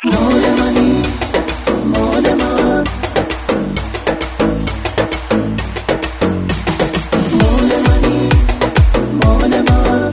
مال منی مال من، مال منی مال من.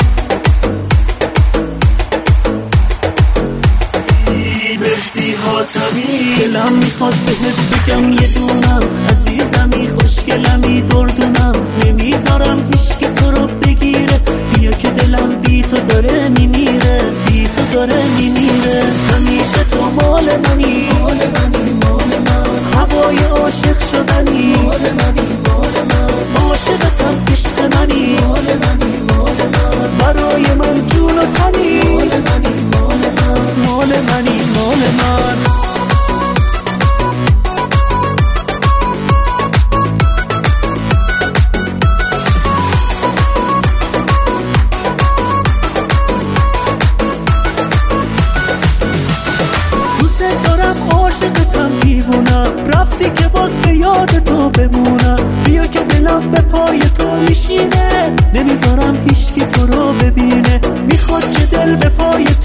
مهدی حاتمی دلم میخواد بهت بگم یه دونم، عزیزمی خوشگلمی دردونم، نمیذارم هیچ که تو رو بگیره، بیا که دلم بی تو داره میمیره، بی تو داره میمیره. همیشه تو مال منی مال منی مال من، هوای عاشق شدنی مال منی مال من، عاشقتم عشق منی مال منی مال من، برای من جون و تنی مال منی مال من، مال منی مال من. عاشقتم دیوونم، رفتی که باز به یاد تو بمونم، بیا که دلم به پای تو میشینه، نمیذارم هیچ کی تو رو ببینه، میخواد که دل به پای